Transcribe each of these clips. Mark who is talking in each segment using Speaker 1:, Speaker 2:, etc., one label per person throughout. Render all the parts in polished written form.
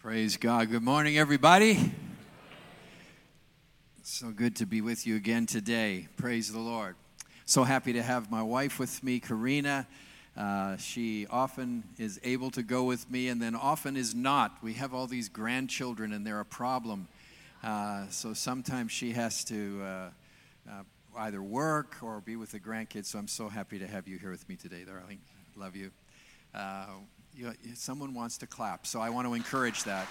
Speaker 1: Praise God. Good morning, everybody. So good to be with you again today. Praise the Lord. So happy to have my wife with me, Karina. She often is able to go with me and then often is not. We have all these grandchildren and they're a problem. So sometimes she has to either work or be with the grandkids. So I'm so happy to have you here with me today, darling. Love you. Someone wants to clap, so I want to encourage that.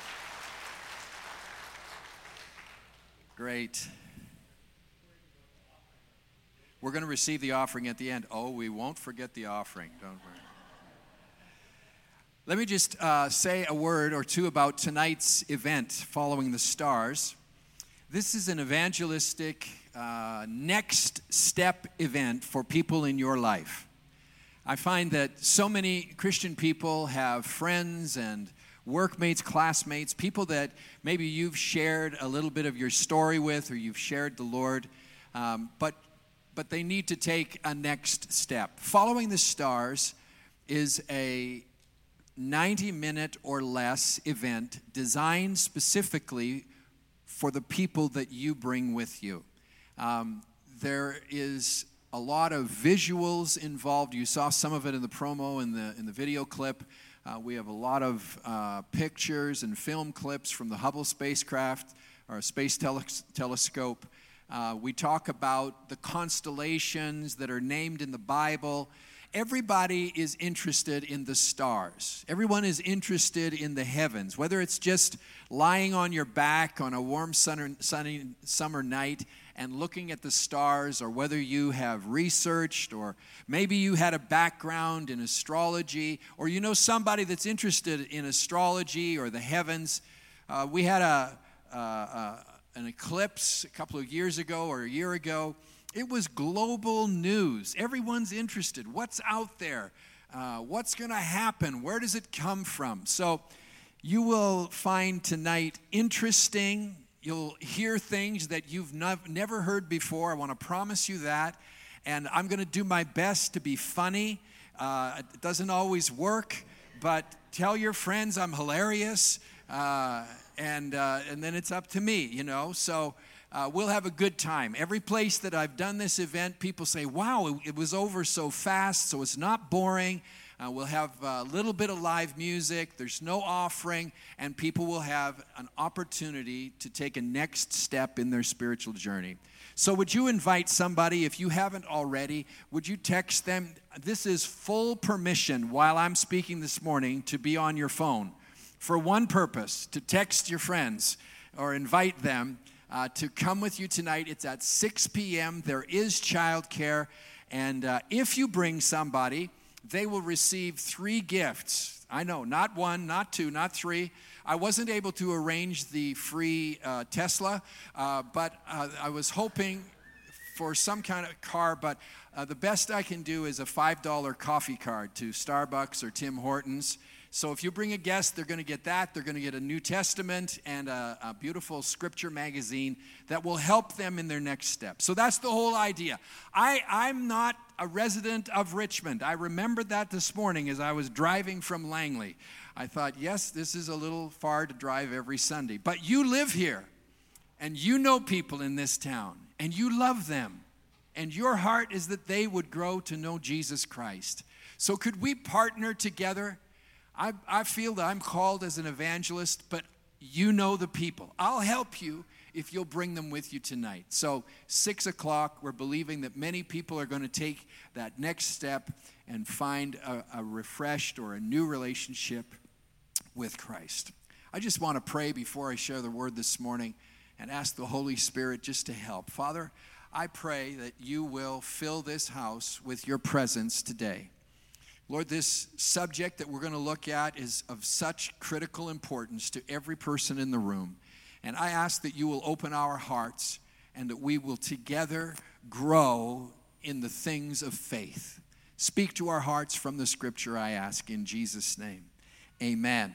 Speaker 1: Great. We're going to receive the offering at the end. Oh, we won't forget the offering. Don't worry. Let me just say a word or two about tonight's event, Following the Stars. This is an evangelistic next step event for people in your life. I find that so many Christian people have friends and workmates, classmates, people that maybe you've shared a little bit of your story with or you've shared the Lord, but they need to take a next step. Following the Stars is a 90-minute or less event designed specifically for the people that you bring with you. There is a lot of visuals involved. You saw some of it in the promo, in the video clip. We have a lot of pictures and film clips from the Hubble spacecraft, or space telescope. We talk about the constellations that are named in the Bible. Everybody is interested in the stars. Everyone is interested in the heavens, whether it's just lying on your back on a warm sunny summer night and looking at the stars, or whether you have researched, or maybe you had a background in astrology, or you know somebody that's interested in astrology or the heavens. We had an eclipse a couple of years ago or a year ago. It was global news. Everyone's interested. What's out there? What's going to happen? Where does it come from? So you will find tonight interesting. You'll hear things that you've never heard before. I want to promise you that. And I'm going to do my best to be funny. It doesn't always work, but tell your friends I'm hilarious. And then it's up to me, you know. So we'll have a good time. Every place that I've done this event, people say, wow, it was over so fast, so it's not boring. We'll have a little bit of live music. There's no offering, and people will have an opportunity to take a next step in their spiritual journey. So would you invite somebody, if you haven't already, would you text them? This is full permission while I'm speaking this morning to be on your phone for one purpose, to text your friends or invite them to come with you tonight. It's at 6 p.m. There is childcare, and if you bring somebody, they will receive 3 gifts. I know, not 1, not 2, not 3. I wasn't able to arrange the free Tesla, but I was hoping for some kind of car, but the best I can do is a $5 coffee card to Starbucks or Tim Hortons. So if you bring a guest, they're going to get that. They're going to get a New Testament and a beautiful scripture magazine that will help them in their next step. So that's the whole idea. I'm not a resident of Richmond. I remembered that this morning as I was driving from Langley. I thought, yes, this is a little far to drive every Sunday. But you live here, and you know people in this town, and you love them. And your heart is that they would grow to know Jesus Christ. So could we partner together? I feel that I'm called as an evangelist, but you know the people. I'll help you if you'll bring them with you tonight. So 6 o'clock, we're believing that many people are going to take that next step and find a refreshed or a new relationship with Christ. I just want to pray before I share the word this morning and ask the Holy Spirit just to help. Father, I pray that you will fill this house with your presence today. Lord, this subject that we're going to look at is of such critical importance to every person in the room. And I ask that you will open our hearts and that we will together grow in the things of faith. Speak to our hearts from the scripture, I ask, in Jesus' name. Amen.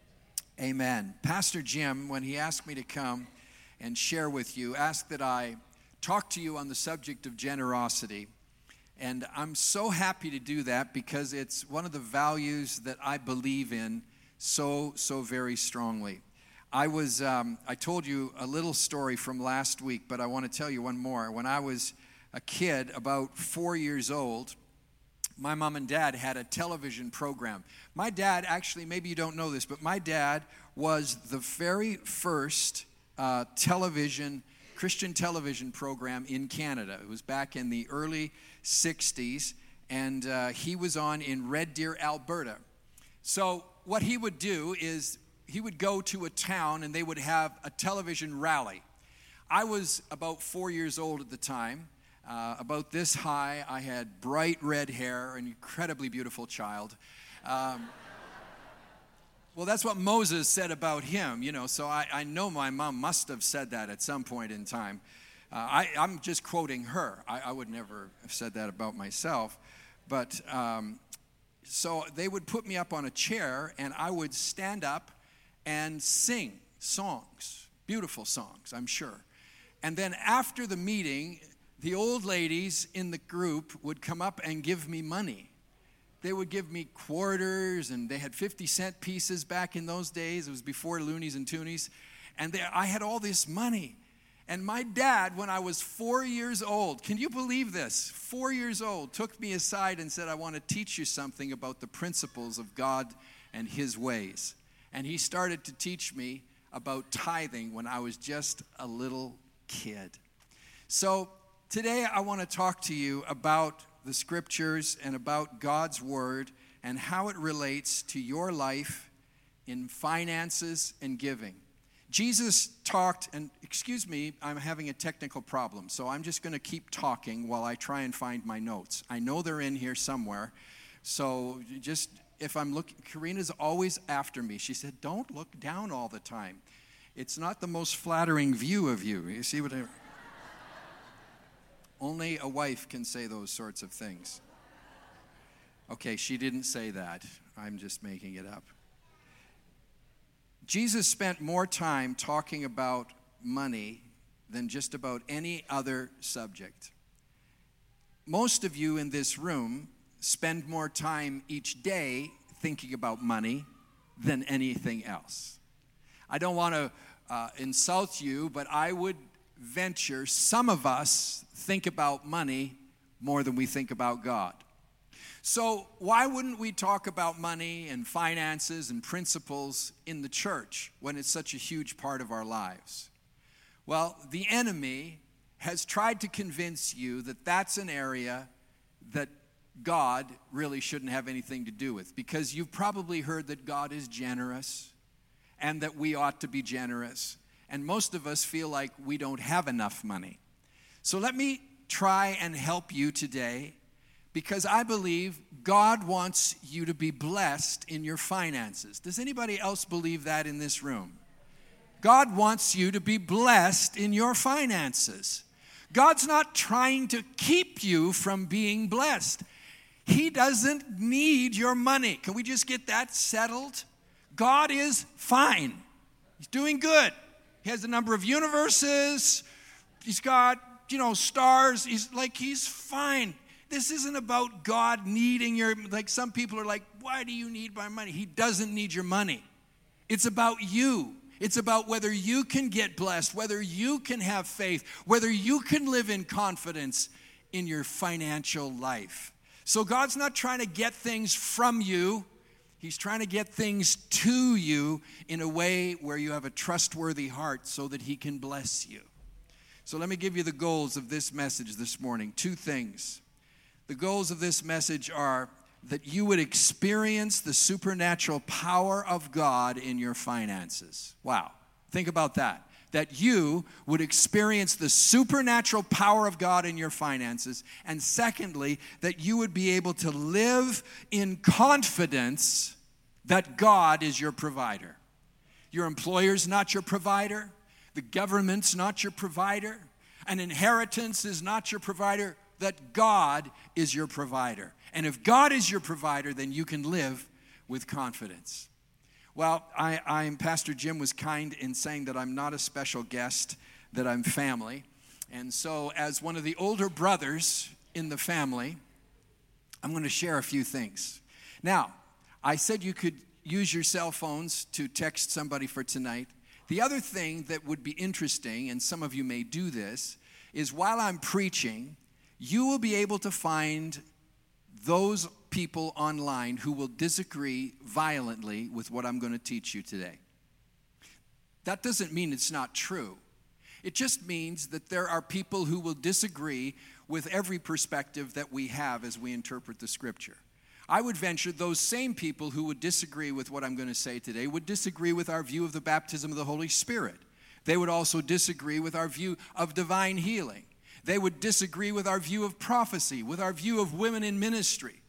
Speaker 1: Amen. Pastor Jim, when he asked me to come and share with you, asked that I talk to you on the subject of generosity. And I'm so happy to do that because it's one of the values that I believe in so very strongly. I told you a little story from last week, but I want to tell you one more. When I was a kid, about 4 years old, my mom and dad had a television program. My dad, actually, maybe you don't know this, but my dad was the very first Christian television program in Canada. It was back in the early 60s, and he was on in Red Deer, Alberta. So what he would do is he would go to a town and they would have a television rally. I was about 4 years old at the time, about this high. I had bright red hair, an incredibly beautiful child. Well, that's what Moses said about him, so I know my mom must have said that at some point in time. I'm just quoting her. I would never have said that about myself. But so they would put me up on a chair, and I would stand up and sing songs, beautiful songs, I'm sure. And then after the meeting, the old ladies in the group would come up and give me money. They would give me quarters, and they had 50-cent pieces back in those days. It was before loonies and toonies. And I had all this money. And my dad, when I was 4 years old, can you believe this? 4 years old, took me aside and said, I want to teach you something about the principles of God and his ways. And he started to teach me about tithing when I was just a little kid. So today I want to talk to you about the scriptures and about God's word and how it relates to your life in finances and giving. Jesus talked, and excuse me, I'm having a technical problem, so I'm just going to keep talking while I try and find my notes. I know they're in here somewhere, so just if I'm looking, Karina's always after me. She said, don't look down all the time. It's not the most flattering view of you. You see what I... Only a wife can say those sorts of things. Okay, she didn't say that. I'm just making it up. Jesus spent more time talking about money than just about any other subject. Most of you in this room spend more time each day thinking about money than anything else. I don't want to insult you, but I would venture some of us think about money more than we think about God. So why wouldn't we talk about money and finances and principles in the church when it's such a huge part of our lives? Well, the enemy has tried to convince you that that's an area that God really shouldn't have anything to do with, because you've probably heard that God is generous and that we ought to be generous. And most of us feel like we don't have enough money. So let me try and help you today, because I believe God wants you to be blessed in your finances. Does anybody else believe that in this room? God wants you to be blessed in your finances. God's not trying to keep you from being blessed. He doesn't need your money. Can we just get that settled? God is fine. He's doing good. He has a number of universes. He's got, stars. He's fine. This isn't about God needing like some people are like, why do you need my money? He doesn't need your money. It's about you. It's about whether you can get blessed, whether you can have faith, whether you can live in confidence in your financial life. So God's not trying to get things from you. He's trying to get things to you in a way where you have a trustworthy heart so that he can bless you. So let me give you the goals of this message this morning. 2 things. The goals of this message are that you would experience the supernatural power of God in your finances. Wow. Think about that. That you would experience the supernatural power of God in your finances. And secondly, that you would be able to live in confidence that God is your provider. Your employer's not your provider. The government's not your provider. An inheritance is not your provider. That God is your provider. And if God is your provider, then you can live with confidence. Well, Pastor Jim was kind in saying that I'm not a special guest, that I'm family. And so as one of the older brothers in the family, I'm going to share a few things. Now, I said you could use your cell phones to text somebody for tonight. The other thing that would be interesting, and some of you may do this, is while I'm preaching, you will be able to find those people online who will disagree violently with what I'm going to teach you today. That doesn't mean it's not true. It just means that there are people who will disagree with every perspective that we have as we interpret the Scripture. I would venture those same people who would disagree with what I'm going to say today would disagree with our view of the baptism of the Holy Spirit. They would also disagree with our view of divine healing. They would disagree with our view of prophecy, with our view of women in ministry.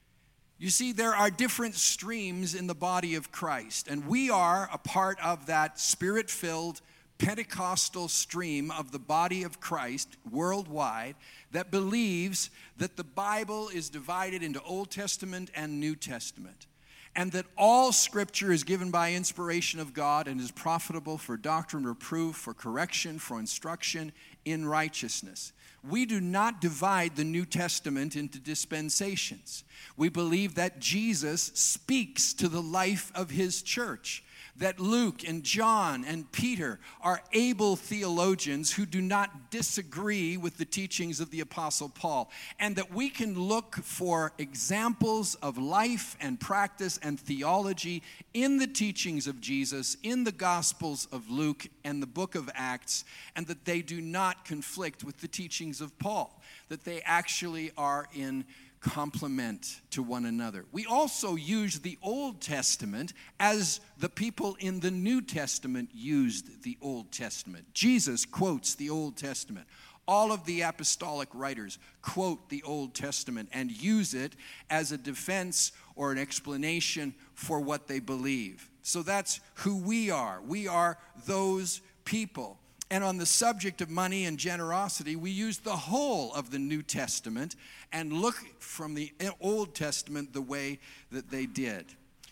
Speaker 1: You see, there are different streams in the body of Christ, and we are a part of that Spirit-filled Pentecostal stream of the body of Christ worldwide that believes that the Bible is divided into Old Testament and New Testament, and that all Scripture is given by inspiration of God and is profitable for doctrine, reproof, for correction, for instruction in righteousness. We do not divide the New Testament into dispensations. We believe that Jesus speaks to the life of his church, that Luke and John and Peter are able theologians who do not disagree with the teachings of the Apostle Paul, and that we can look for examples of life and practice and theology in the teachings of Jesus, in the Gospels of Luke and the book of Acts, and that they do not conflict with the teachings of Paul, that they actually are in complement to one another. We also use the Old Testament as the people in the New Testament used the Old Testament. Jesus quotes the Old Testament. All of the apostolic writers quote the Old Testament and use it as a defense or an explanation for what they believe. So that's who we are. We are those people. And on the subject of money and generosity, we use the whole of the New Testament and look from the Old Testament the way that they did.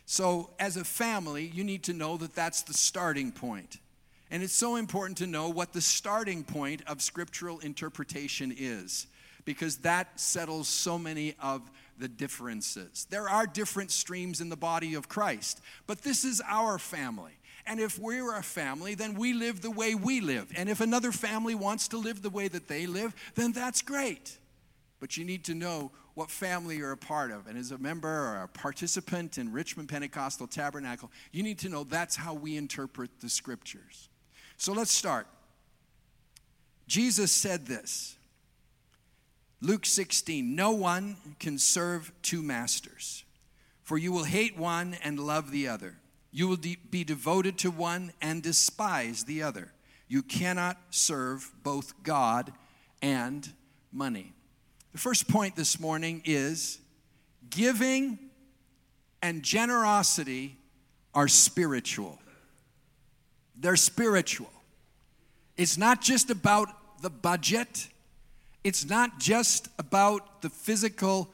Speaker 1: So as a family, you need to know that that's the starting point. And it's so important to know what the starting point of scriptural interpretation is, because that settles so many of the differences. There are different streams in the body of Christ, but this is our family. And if we're a family, then we live the way we live. And if another family wants to live the way that they live, then that's great. But you need to know what family you're a part of. And as a member or a participant in Richmond Pentecostal Tabernacle, you need to know that's how we interpret the Scriptures. So let's start. Jesus said this, Luke 16, "No one can serve two masters, for you will hate one and love the other. You will be devoted to one and despise the other. You cannot serve both God and money." The first point this morning is giving and generosity are spiritual. They're spiritual. It's not just about the budget. It's not just about the physical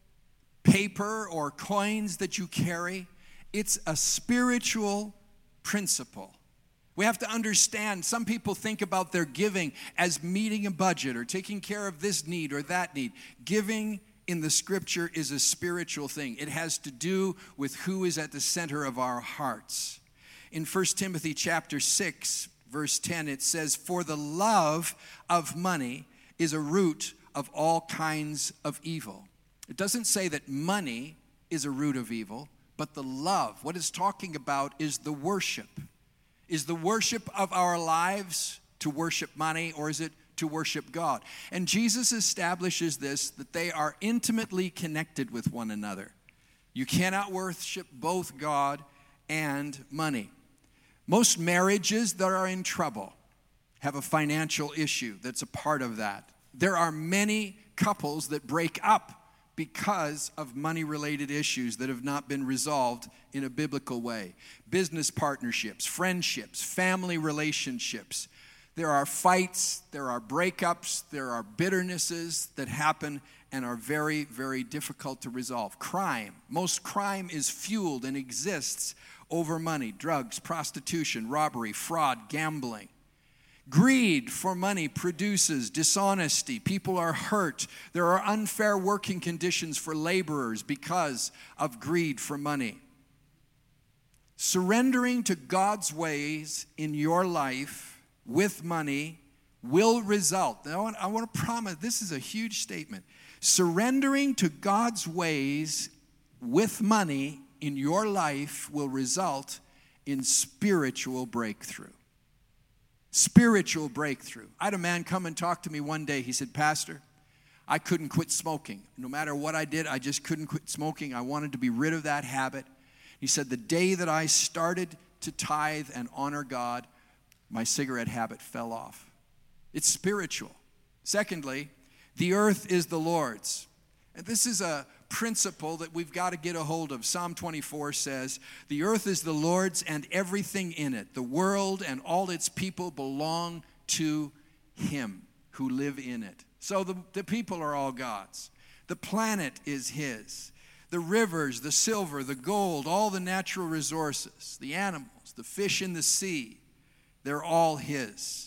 Speaker 1: paper or coins that you carry. It's a spiritual principle. We have to understand, some people think about their giving as meeting a budget or taking care of this need or that need. Giving in the Scripture is a spiritual thing. It has to do with who is at the center of our hearts. In 1 Timothy chapter 6, verse 10, it says, "For the love of money is a root of all kinds of evil." It doesn't say that money is a root of evil, but the love. What it's talking about is the worship. Is the worship of our lives to worship money, or is it to worship God? And Jesus establishes this, that they are intimately connected with one another. You cannot worship both God and money. Most marriages that are in trouble have a financial issue that's a part of that. There are many couples that break up because of money-related issues that have not been resolved in a biblical way. Business partnerships, friendships, family relationships. There are fights, there are breakups, there are bitternesses that happen and are very, very difficult to resolve. Crime. Most crime is fueled and exists over money. Drugs, prostitution, robbery, fraud, gambling. Greed for money produces dishonesty. People are hurt. There are unfair working conditions for laborers because of greed for money. Surrendering to God's ways in your life with money will result. Now, I want to promise, this is a huge statement. Surrendering to God's ways with money in your life will result in spiritual breakthrough. Spiritual breakthrough. I had a man come and talk to me one day. He said, Pastor, I couldn't quit smoking. No matter what I did, I just couldn't quit smoking. I wanted to be rid of that habit. He said, the day that I started to tithe and honor God, my cigarette habit fell off. It's spiritual. Secondly, the earth is the Lord's. And this is a principle that we've got to get a hold of. Psalm 24 says, the earth is the Lord's and everything in it. The world and all its people belong to Him who live in it. So the people are all God's. The planet is His. The rivers, the silver, the gold, all the natural resources, the animals, the fish in the sea, they're all His.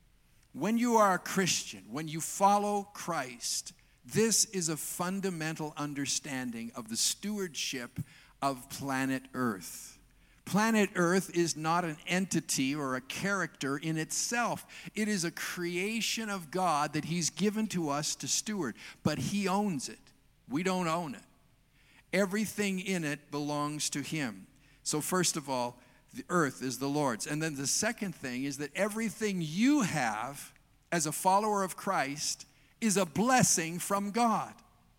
Speaker 1: When you are a Christian, when you follow Christ, this is a fundamental understanding of the stewardship of planet Earth. Planet Earth is not an entity or a character in itself. It is a creation of God that He's given to us to steward, but He owns it. We don't own it. Everything in it belongs to Him. So first of all, the earth is the Lord's. And then the second thing is that everything you have as a follower of Christ is a blessing from God.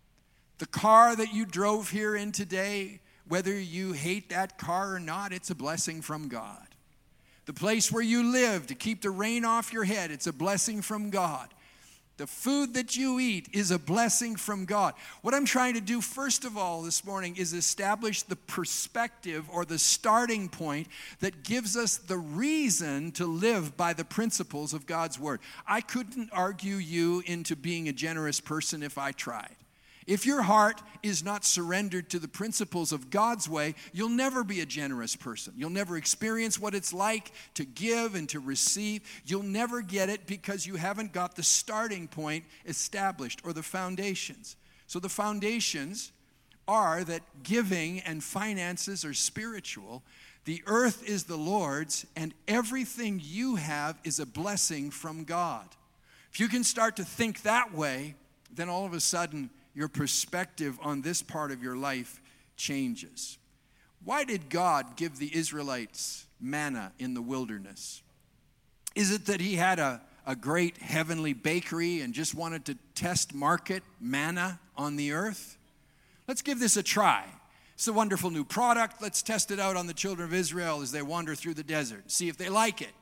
Speaker 1: The car that you drove here in today, whether you hate that car or not, it's a blessing from God. The place where you live to keep the rain off your head, it's a blessing from God. The food that you eat is a blessing from God. What I'm trying to do, first of all, this morning is establish the perspective or the starting point that gives us the reason to live by the principles of God's Word. I couldn't argue you into being a generous person if I tried. If your heart is not surrendered to the principles of God's way, you'll never be a generous person. You'll never experience what it's like to give and to receive. You'll never get it because you haven't got the starting point established or the foundations. So the foundations are that giving and finances are spiritual. The earth is the Lord's, and everything you have is a blessing from God. If you can start to think that way, then all of a sudden, your perspective on this part of your life changes. Why did God give the Israelites manna in the wilderness? Is it that He had a great heavenly bakery and just wanted to test market manna on the earth? Let's give this a try. It's a wonderful new product. Let's test it out on the children of Israel as they wander through the desert. See if they like it.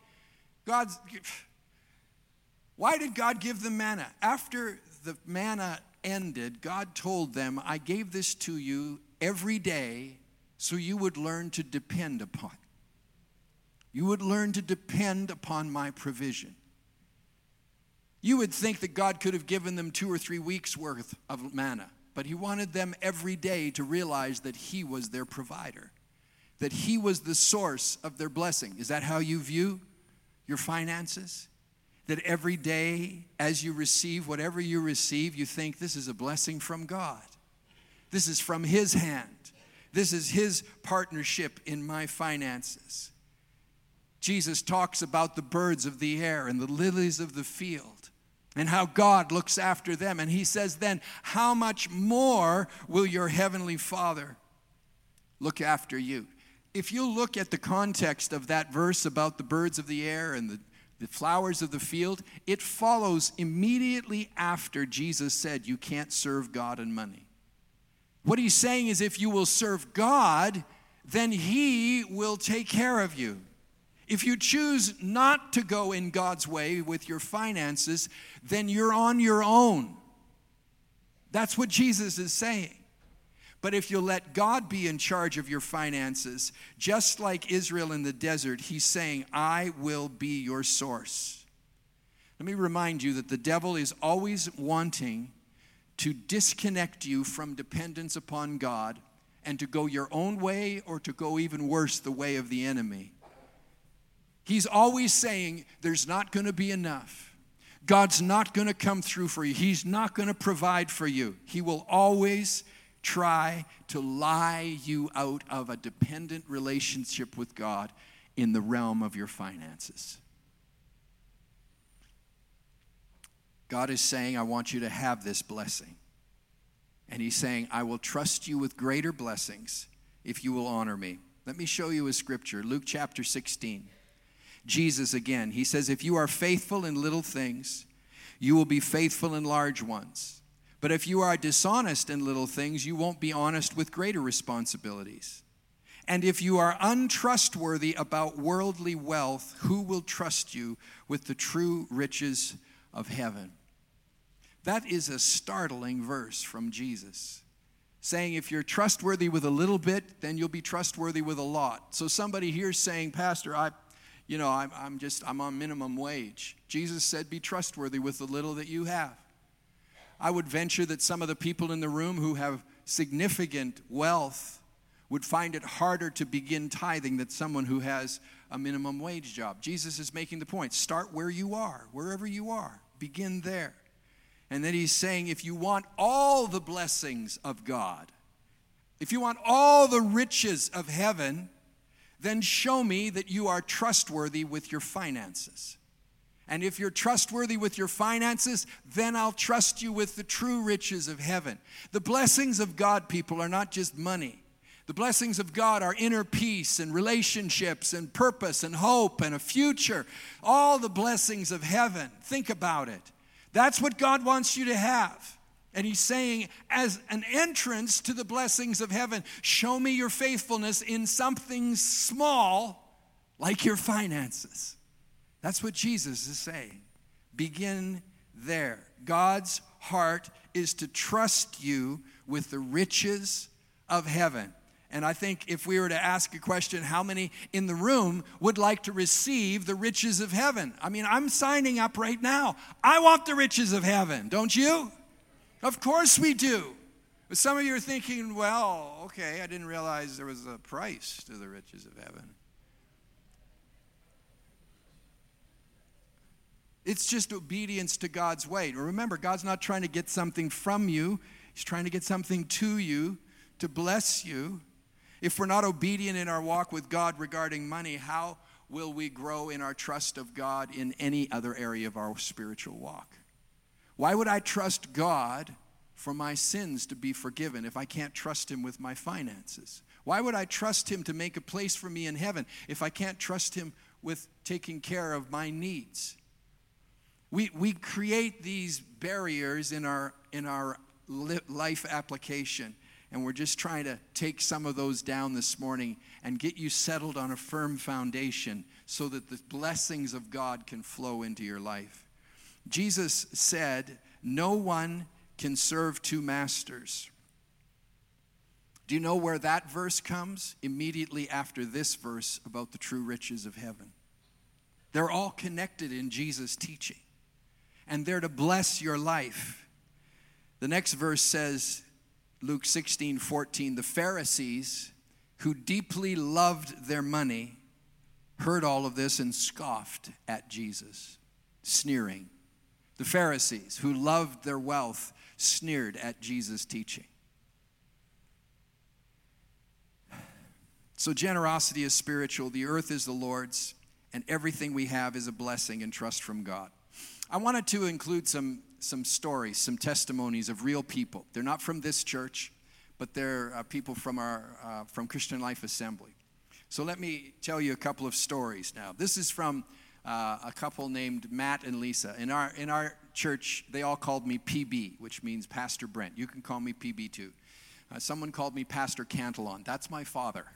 Speaker 1: Why did God give them manna? After the manna ended, God told them, I gave this to you every day so you would learn to depend upon. You would learn to depend upon my provision. You would think that God could have given them 2 or 3 weeks worth of manna, but He wanted them every day to realize that He was their provider, that He was the source of their blessing. Is that how you view your finances? That every day as you receive whatever you receive, you think this is a blessing from God. This is from His hand. This is His partnership in my finances. Jesus talks about the birds of the air and the lilies of the field and how God looks after them. And He says then, how much more will your heavenly Father look after you? If you look at the context of that verse about the birds of the air and the flowers of the field, it follows immediately after Jesus said you can't serve God and money. What He's saying is if you will serve God, then He will take care of you. If you choose not to go in God's way with your finances, then you're on your own. That's what Jesus is saying. But if you let God be in charge of your finances, just like Israel in the desert, He's saying, I will be your source. Let me remind you that the devil is always wanting to disconnect you from dependence upon God and to go your own way or to go even worse, the way of the enemy. He's always saying there's not going to be enough. God's not going to come through for you. He's not going to provide for you. He will always try to lie you out of a dependent relationship with God in the realm of your finances. God is saying, I want you to have this blessing. And he's saying, I will trust you with greater blessings if you will honor me. Let me show you a scripture, Luke chapter 16. Jesus again, he says, if you are faithful in little things, you will be faithful in large ones. But if you are dishonest in little things, you won't be honest with greater responsibilities. And if you are untrustworthy about worldly wealth, who will trust you with the true riches of heaven? That is a startling verse from Jesus, saying if you're trustworthy with a little bit, then you'll be trustworthy with a lot. So somebody here saying, Pastor, I'm on minimum wage. Jesus said, be trustworthy with the little that you have. I would venture that some of the people in the room who have significant wealth would find it harder to begin tithing than someone who has a minimum wage job. Jesus is making the point, start where you are, wherever you are, begin there. And then he's saying, if you want all the blessings of God, if you want all the riches of heaven, then show me that you are trustworthy with your finances. And if you're trustworthy with your finances, then I'll trust you with the true riches of heaven. The blessings of God, people, are not just money. The blessings of God are inner peace and relationships and purpose and hope and a future. All the blessings of heaven. Think about it. That's what God wants you to have. And he's saying, as an entrance to the blessings of heaven, show me your faithfulness in something small like your finances. That's what Jesus is saying. Begin there. God's heart is to trust you with the riches of heaven. And I think if we were to ask a question, how many in the room would like to receive the riches of heaven? I mean, I'm signing up right now. I want the riches of heaven, don't you? Of course we do. But some of you are thinking, well, okay, I didn't realize there was a price to the riches of heaven. It's just obedience to God's way. Remember, God's not trying to get something from you. He's trying to get something to you, to bless you. If we're not obedient in our walk with God regarding money, how will we grow in our trust of God in any other area of our spiritual walk? Why would I trust God for my sins to be forgiven if I can't trust him with my finances? Why would I trust him to make a place for me in heaven if I can't trust him with taking care of my needs? We create these barriers in our life application. And we're just trying to take some of those down this morning and get you settled on a firm foundation so that the blessings of God can flow into your life. Jesus said, no one can serve two masters. Do you know where that verse comes? Immediately after this verse about the true riches of heaven. They're all connected in Jesus' teaching. And they're to bless your life. The next verse says, Luke 16:14, the Pharisees, who deeply loved their money, heard all of this and scoffed at Jesus, sneering. The Pharisees, who loved their wealth, sneered at Jesus' teaching. So generosity is spiritual, the earth is the Lord's, and everything we have is a blessing and trust from God. I wanted to include some stories, some testimonies of real people. They're not from this church, but they're people from from Christian Life Assembly. So let me tell you a couple of stories now. This is from a couple named Matt and Lisa. In our church, they all called me PB, which means Pastor Brent. You can call me PB too. Someone called me Pastor Cantillon. That's my father.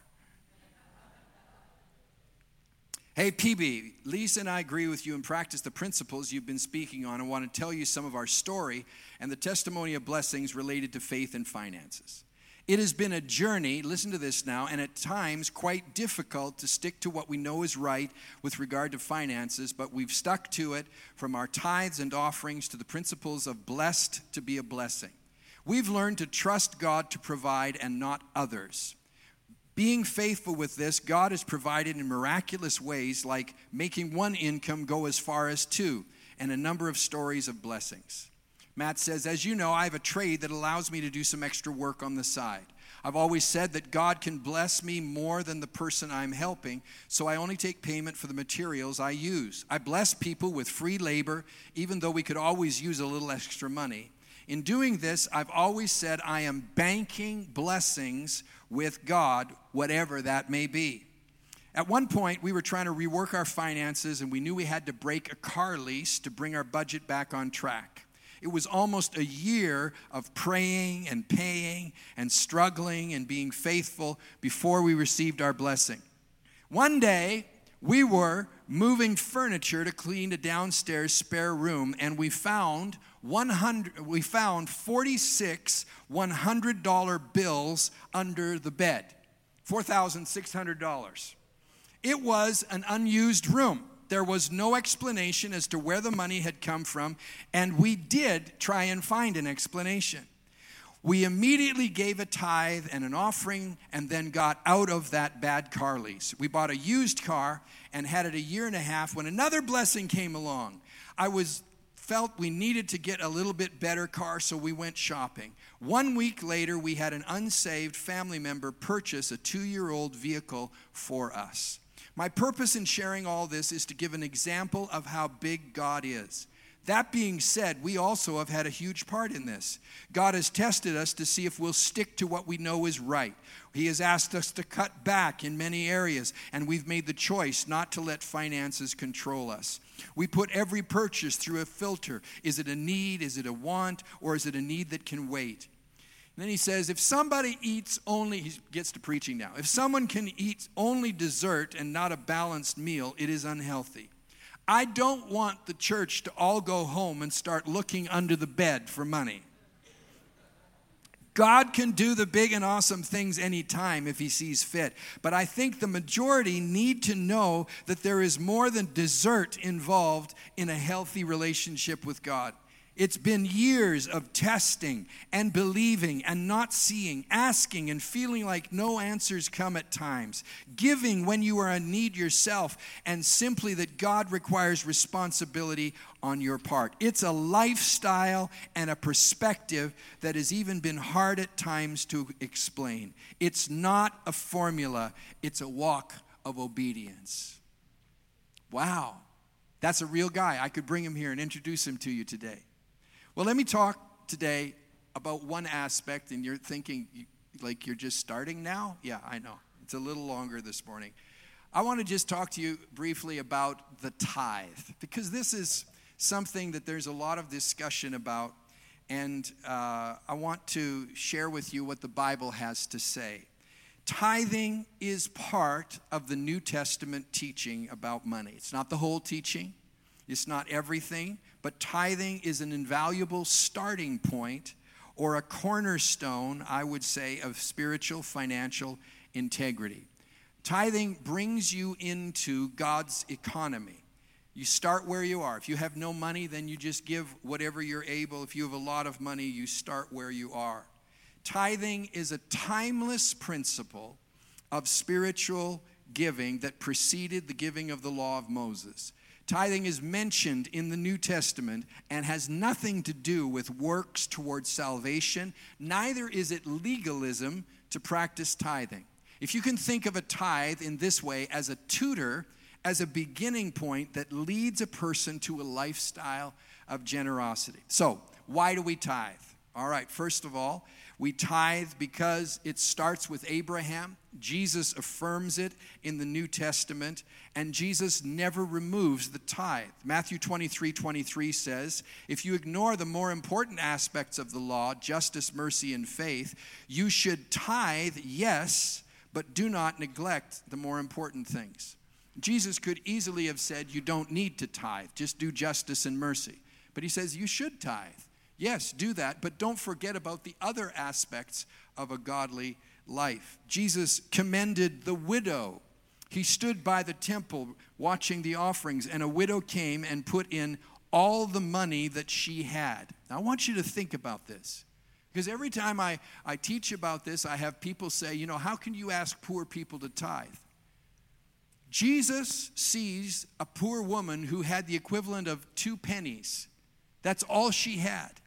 Speaker 1: Hey, PB, Lisa and I agree with you and practice the principles you've been speaking on. I want to tell you some of our story and the testimony of blessings related to faith and finances. It has been a journey, listen to this now, and at times quite difficult to stick to what we know is right with regard to finances, but we've stuck to it from our tithes and offerings to the principles of blessed to be a blessing. We've learned to trust God to provide and not others. Being faithful with this, God has provided in miraculous ways, like making one income go as far as two, and a number of stories of blessings. Matt says, as you know, I have a trade that allows me to do some extra work on the side. I've always said that God can bless me more than the person I'm helping, so I only take payment for the materials I use. I bless people with free labor, even though we could always use a little extra money. In doing this, I've always said I am banking blessings with God, whatever that may be. At one point, we were trying to rework our finances, and we knew we had to break a car lease to bring our budget back on track. It was almost a year of praying and paying and struggling and being faithful before we received our blessing. One day, we were moving furniture to clean a downstairs spare room, and we found 46 $100 bills under the bed, $4,600. It was an unused room. There was no explanation as to where the money had come from, and we did try and find an explanation. We immediately gave a tithe and an offering and then got out of that bad car lease. We bought a used car and had it a year and a half when another blessing came along. Felt we needed to get a little bit better car, so we went shopping. 1 week later, we had an unsaved family member purchase a 2-year-old vehicle for us. My purpose in sharing all this is to give an example of how big God is. That being said, we also have had a huge part in this. God has tested us to see if we'll stick to what we know is right. He has asked us to cut back in many areas, and we've made the choice not to let finances control us. We put every purchase through a filter. Is it a need? Is it a want? Or is it a need that can wait? And then he says, if somebody eats only, he gets to preaching now. If someone can eat only dessert and not a balanced meal, it is unhealthy. I don't want the church to all go home and start looking under the bed for money. God can do the big and awesome things anytime if he sees fit. But I think the majority need to know that there is more than dessert involved in a healthy relationship with God. It's been years of testing and believing and not seeing, asking and feeling like no answers come at times, giving when you are in need yourself, and simply that God requires responsibility on your part. It's a lifestyle and a perspective that has even been hard at times to explain. It's not a formula, it's a walk of obedience. Wow, that's a real guy. I could bring him here and introduce him to you today. Well, let me talk today about one aspect, and you're thinking like you're just starting now? Yeah, I know. It's a little longer this morning. I want to just talk to you briefly about the tithe, because this is something that there's a lot of discussion about, and I want to share with you what the Bible has to say. Tithing is part of the New Testament teaching about money. It's not the whole teaching. It's not everything. But tithing is an invaluable starting point or a cornerstone, I would say, of spiritual financial integrity. Tithing brings you into God's economy. You start where you are. If you have no money, then you just give whatever you're able. If you have a lot of money, you start where you are. Tithing is a timeless principle of spiritual giving that preceded the giving of the law of Moses. Tithing is mentioned in the New Testament and has nothing to do with works towards salvation. Neither is it legalism to practice tithing. If you can think of a tithe in this way as a tutor, as a beginning point that leads a person to a lifestyle of generosity. So, why do we tithe? All right, first of all, we tithe because it starts with Abraham. Jesus affirms it in the New Testament, and Jesus never removes the tithe. Matthew 23:23 says, if you ignore the more important aspects of the law, justice, mercy, and faith, you should tithe, yes, but do not neglect the more important things. Jesus could easily have said, you don't need to tithe, just do justice and mercy. But he says, you should tithe. Yes, do that, but don't forget about the other aspects of a godly life. Jesus commended the widow. He stood by the temple watching the offerings, and a widow came and put in all the money that she had. Now, I want you to think about this, because every time I teach about this, I have people say, how can you ask poor people to tithe? Jesus sees a poor woman who had the equivalent of 2 pennies. That's all she had.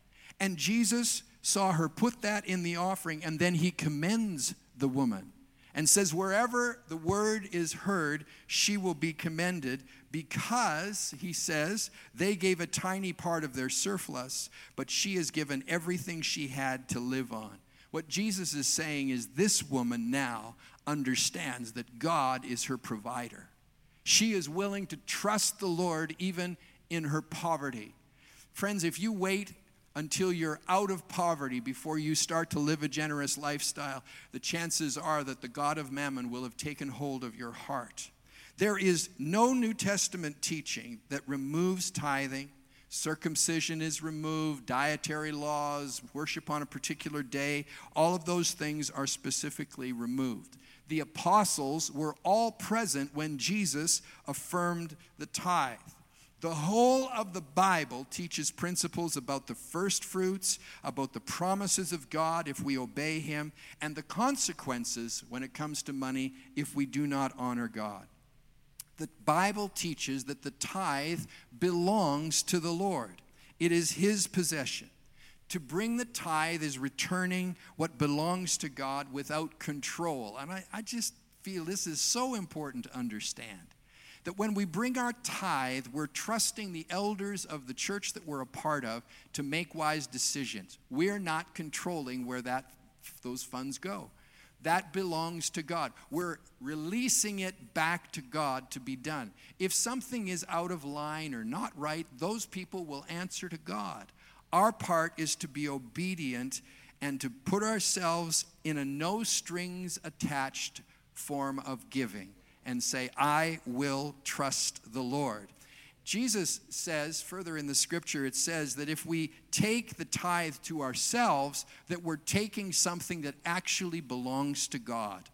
Speaker 1: And Jesus saw her put that in the offering, and then he commends the woman and says, wherever the word is heard, she will be commended, because, he says, they gave a tiny part of their surplus, but she has given everything she had to live on. What Jesus is saying is this woman now understands that God is her provider. She is willing to trust the Lord even in her poverty. Friends, if you wait until you're out of poverty before you start to live a generous lifestyle, the chances are that the God of Mammon will have taken hold of your heart. There is no New Testament teaching that removes tithing. Circumcision is removed, dietary laws, worship on a particular day, all of those things are specifically removed. The apostles were all present when Jesus affirmed the tithe. The whole of the Bible teaches principles about the first fruits, about the promises of God if we obey him, and the consequences when it comes to money if we do not honor God. The Bible teaches that the tithe belongs to the Lord. It is his possession. To bring the tithe is returning what belongs to God without control. And I just feel this is so important to understand. That when we bring our tithe, we're trusting the elders of the church that we're a part of to make wise decisions. We're not controlling where those funds go. That belongs to God. We're releasing it back to God to be done. If something is out of line or not right, those people will answer to God. Our part is to be obedient and to put ourselves in a no strings attached form of giving and say, I will trust the Lord. Jesus says, further in the scripture, it says that if we take the tithe to ourselves, that we're taking something that actually belongs to God.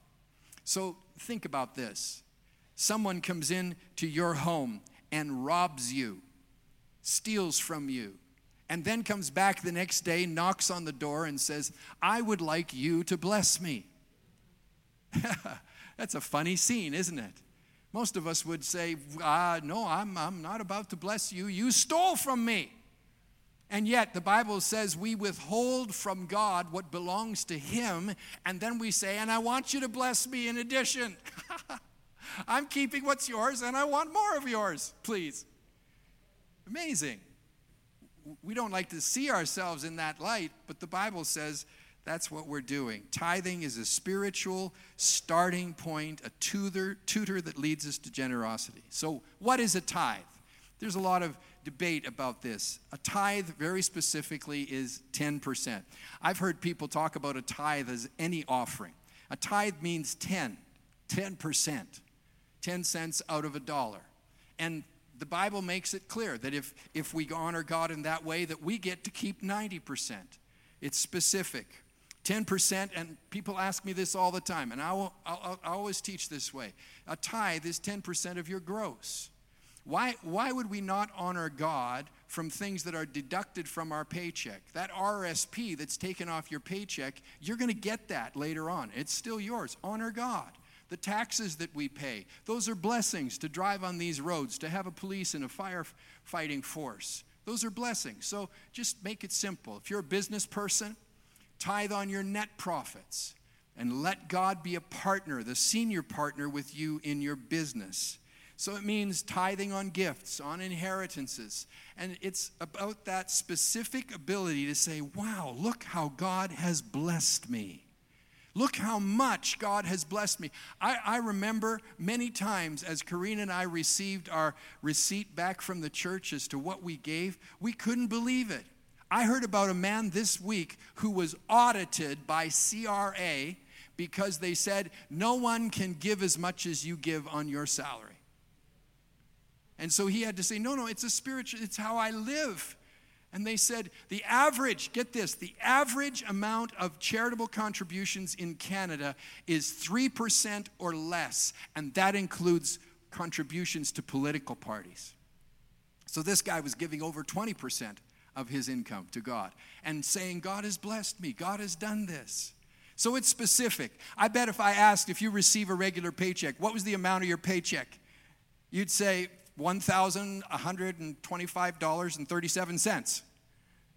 Speaker 1: So think about this. Someone comes in to your home and robs you, steals from you, and then comes back the next day, knocks on the door and says, I would like you to bless me. That's a funny scene, isn't it? Most of us would say, no, I'm not about to bless you. You stole from me. And yet the Bible says we withhold from God what belongs to him, and then we say, and I want you to bless me in addition. I'm keeping what's yours, and I want more of yours, please. Amazing. We don't like to see ourselves in that light, but the Bible says that's what we're doing. Tithing is a spiritual starting point, a tutor that leads us to generosity. So what is a tithe? There's a lot of debate about this. A tithe, very specifically, is 10%. I've heard people talk about a tithe as any offering. A tithe means 10%, 10 cents out of $1. And the Bible makes it clear that if we honor God in that way, that we get to keep 90%. It's specific. 10%, and people ask me this all the time, and I always teach this way. A tithe is 10% of your gross. Why would we not honor God from things that are deducted from our paycheck? That RSP that's taken off your paycheck, you're going to get that later on. It's still yours. Honor God. The taxes that we pay, those are blessings to drive on these roads, to have a police and a firefighting force. Those are blessings. So just make it simple. If you're a business person, tithe on your net profits and let God be a partner, the senior partner with you in your business. So it means tithing on gifts, on inheritances. And it's about that specific ability to say, wow, look how God has blessed me. Look how much God has blessed me. I remember many times as Karina and I received our receipt back from the church as to what we gave, we couldn't believe it. I heard about a man this week who was audited by CRA because they said, no one can give as much as you give on your salary. And so he had to say, no, it's a spiritual, it's how I live. And they said, the average, get this, the average amount of charitable contributions in Canada is 3% or less, and that includes contributions to political parties. So this guy was giving over 20% of his income to God and saying, God has blessed me, God has done this. So it's specific. I bet if I asked if you receive a regular paycheck, what was the amount of your paycheck? You'd say $1,125.37.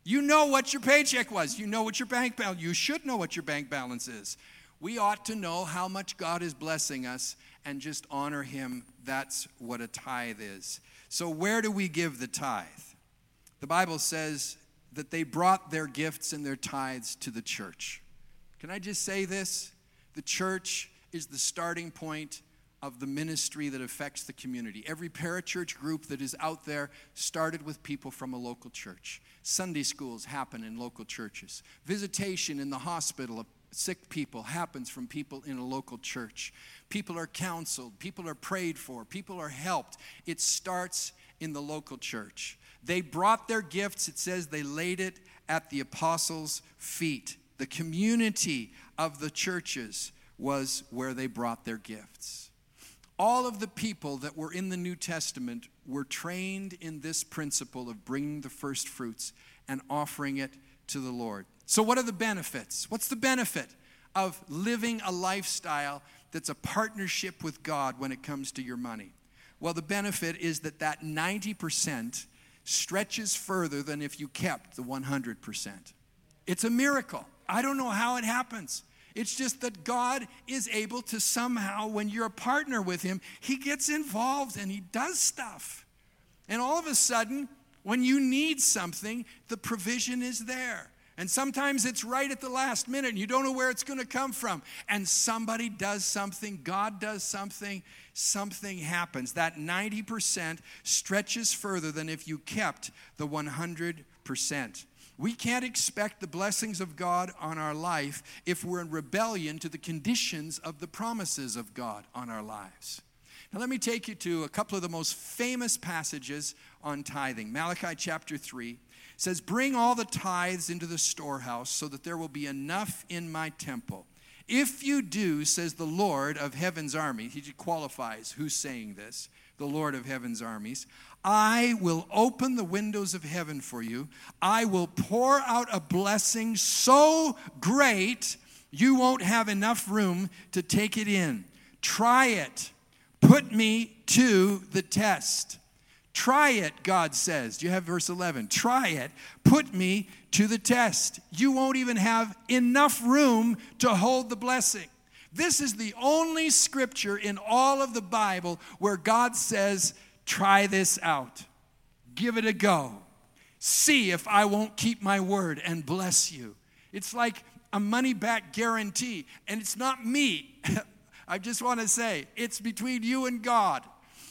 Speaker 1: You know what your paycheck was. You know what your bank balance. You should know what your bank balance is. We ought to know how much God is blessing us and just honor him. That's what a tithe is. So where do we give the tithe? The Bible says that they brought their gifts and their tithes to the church. Can I just say this? The church is the starting point of the ministry that affects the community. Every parachurch group that is out there started with people from a local church. Sunday schools happen in local churches. Visitation in the hospital of sick people happens from people in a local church. People are counseled. People are prayed for. People are helped. It starts in the local church. They brought their gifts. It says they laid it at the apostles' feet. The community of the churches was where they brought their gifts. All of the people that were in the New Testament were trained in this principle of bringing the first fruits and offering it to the Lord. So what are the benefits? What's the benefit of living a lifestyle that's a partnership with God when it comes to your money? Well, the benefit is that 90% stretches further than if you kept the 100%. It's a miracle. I don't know how it happens. It's just that God is able to somehow, when you're a partner with him, he gets involved and he does stuff. And all of a sudden, when you need something, the provision is there. And sometimes it's right at the last minute and you don't know where it's going to come from. And somebody does something, God does something, something happens. That 90% stretches further than if you kept the 100%. We can't expect the blessings of God on our life if we're in rebellion to the conditions of the promises of God on our lives. Now let me take you to a couple of the most famous passages on tithing. Malachi chapter 3 says, "Bring all the tithes into the storehouse so that there will be enough in my temple. If you do, says the Lord of heaven's army," he qualifies who's saying this, the Lord of heaven's armies, "I will open the windows of heaven for you. I will pour out a blessing so great you won't have enough room to take it in. Try it. Put me to the test." Try it, God says. You have verse 11. Try it. Put me to the test. You won't even have enough room to hold the blessing. This is the only scripture in all of the Bible where God says, try this out. Give it a go. See if I won't keep my word and bless you. It's like a money-back guarantee. And it's not me. I just want to say, it's between you and God.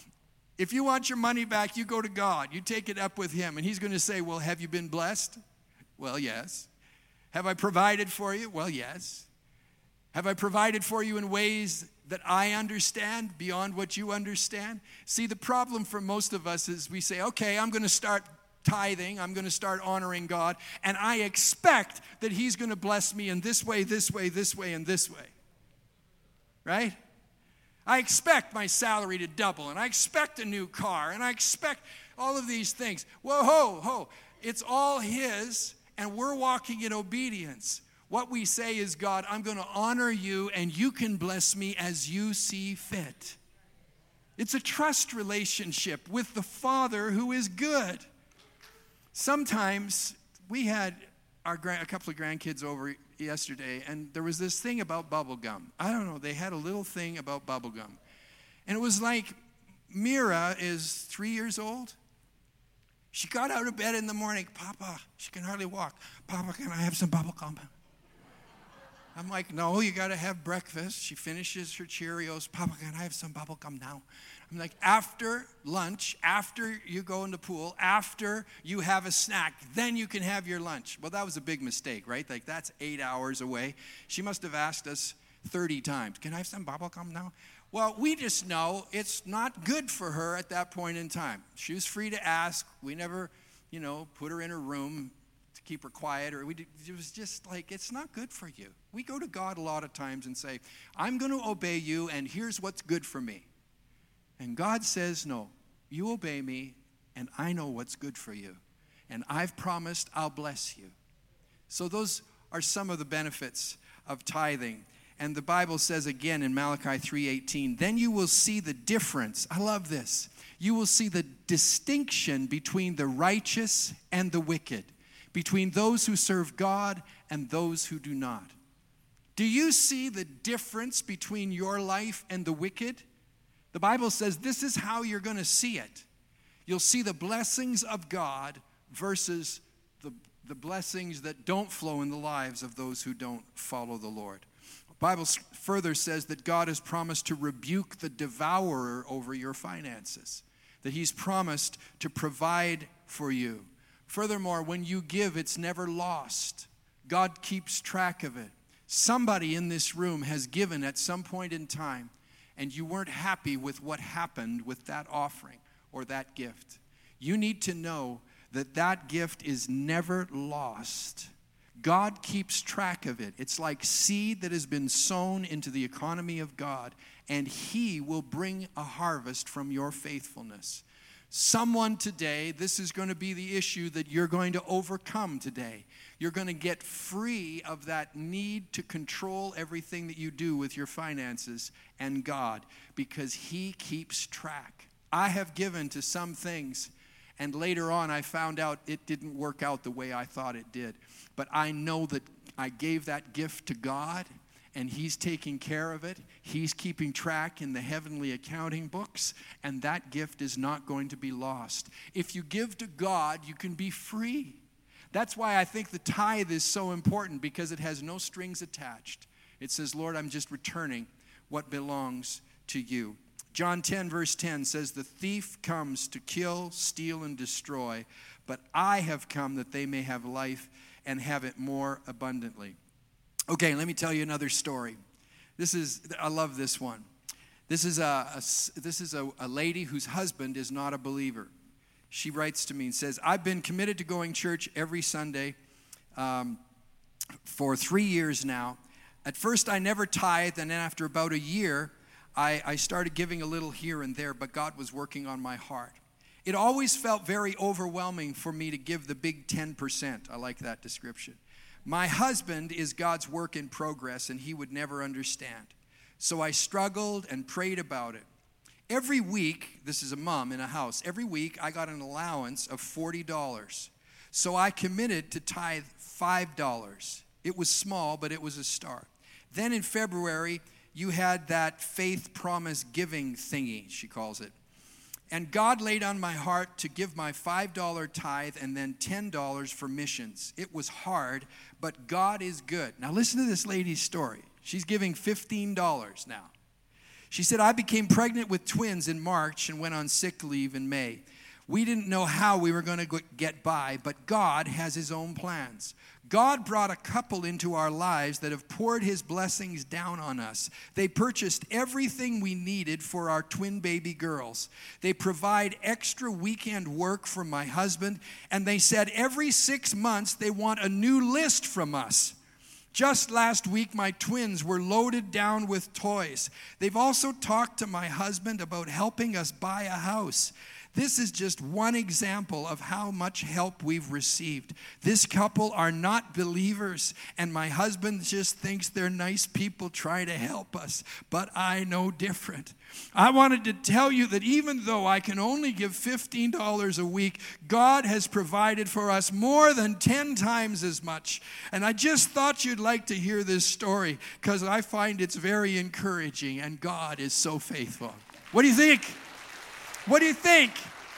Speaker 1: If you want your money back, you go to God. You take it up with him. And he's going to say, well, have you been blessed? Well, yes. Have I provided for you? Well, yes. Have I provided for you in ways that I understand beyond what you understand? See, the problem for most of us is we say, okay, I'm going to start tithing. I'm going to start honoring God. And I expect that he's going to bless me in this way, this way, this way, and this way. Right? I expect my salary to double, and I expect a new car, and I expect all of these things. Whoa, ho. It's all his, and we're walking in obedience. What we say is, God, I'm going to honor you, and you can bless me as you see fit. It's a trust relationship with the Father who is good. Sometimes we had a couple of grandkids over yesterday, and there was this thing about bubble gum. I don't know, they had a little thing about bubble gum. And it was like, Mira is 3 years old. She got out of bed in the morning. Papa, she can hardly walk. Papa, can I have some bubble gum? I'm like, no, you got to have breakfast. She finishes her Cheerios. Papa, can I have some bubble gum now? I'm like, after lunch, after you go in the pool, after you have a snack, then you can have your lunch. Well, that was a big mistake, right? Like, that's 8 hours away. She must have asked us 30 times, can I have some bubble gum now? Well, we just know it's not good for her at that point in time. She was free to ask. We never, put her in her room to keep her quiet. It was just like, it's not good for you. We go to God a lot of times and say, I'm going to obey you, and here's what's good for me. And God says, no, you obey me, and I know what's good for you. And I've promised I'll bless you. So those are some of the benefits of tithing. And the Bible says again in Malachi 3:18, then you will see the difference. I love this. You will see the distinction between the righteous and the wicked, between those who serve God and those who do not. Do you see the difference between your life and the wicked? The Bible says this is how you're going to see it. You'll see the blessings of God versus the blessings that don't flow in the lives of those who don't follow the Lord. The Bible further says that God has promised to rebuke the devourer over your finances, that he's promised to provide for you. Furthermore, when you give, it's never lost. God keeps track of it. Somebody in this room has given at some point in time, and you weren't happy with what happened with that offering or that gift. You need to know that that gift is never lost. God keeps track of it. It's like seed that has been sown into the economy of God, and he will bring a harvest from your faithfulness. Someone today, this is going to be the issue that you're going to overcome today. You're going to get free of that need to control everything that you do with your finances and God, because he keeps track. I have given to some things, and later on I found out it didn't work out the way I thought it did. But I know that I gave that gift to God, and he's taking care of it. He's keeping track in the heavenly accounting books, and that gift is not going to be lost. If you give to God, you can be free. That's why I think the tithe is so important, because it has no strings attached. It says, Lord, I'm just returning what belongs to you. John 10, verse 10 says, the thief comes to kill, steal, and destroy, but I have come that they may have life and have it more abundantly. Okay, let me tell you another story. I love this one. This is a lady whose husband is not a believer. She writes to me and says, I've been committed to going to church every Sunday for 3 years now. At first, I never tithed, and then after about a year, I started giving a little here and there, but God was working on my heart. It always felt very overwhelming for me to give the big 10%. I like that description. My husband is God's work in progress, and he would never understand. So I struggled and prayed about it. Every week, this is a mom in a house, every week I got an allowance of $40. So I committed to tithe $5. It was small, but it was a start. Then in February, you had that faith promise giving thingy, she calls it. And God laid on my heart to give my $5 tithe and then $10 for missions. It was hard, but God is good. Now listen to this lady's story. She's giving $15 now. She said, I became pregnant with twins in March and went on sick leave in May. We didn't know how we were going to get by, but God has his own plans. God brought a couple into our lives that have poured his blessings down on us. They purchased everything we needed for our twin baby girls. They provide extra weekend work for my husband, and they said every 6 months they want a new list from us. Just last week, my twins were loaded down with toys. They've also talked to my husband about helping us buy a house. This is just one example of how much help we've received. This couple are not believers, and my husband just thinks they're nice people trying to help us, but I know different. I wanted to tell you that even though I can only give $15 a week, God has provided for us more than 10 times as much. And I just thought you'd like to hear this story, because I find it's very encouraging, and God is so faithful. What do you think? What do you think?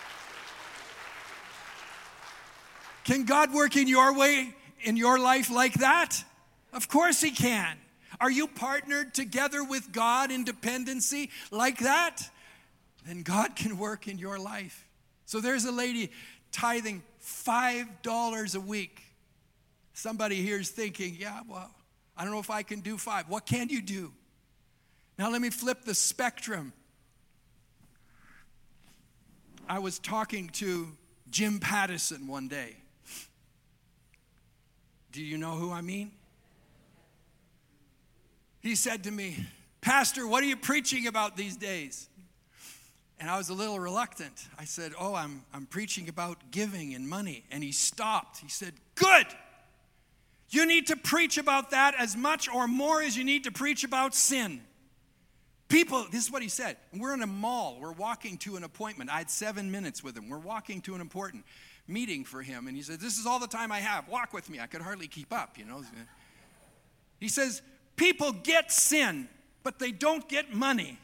Speaker 1: Can God work in your way, in your life like that? Of course he can. Are you partnered together with God in dependency like that? Then God can work in your life. So there's a lady tithing $5 a week. Somebody here is thinking, yeah, well, I don't know if I can do 5. What can you do? Now let me flip the spectrum. I was talking to Jim Pattison one day. Do you know who I mean? He said to me, Pastor, what are you preaching about these days? And I was a little reluctant. I said, I'm preaching about giving and money. And he stopped. He said, good. You need to preach about that as much or more as you need to preach about sin. People, this is what he said. We're in a mall. We're walking to an appointment. I had 7 minutes with him. We're walking to an important meeting for him. And he said, this is all the time I have. Walk with me. I could hardly keep up, you know. He says, people get sin, but they don't get money.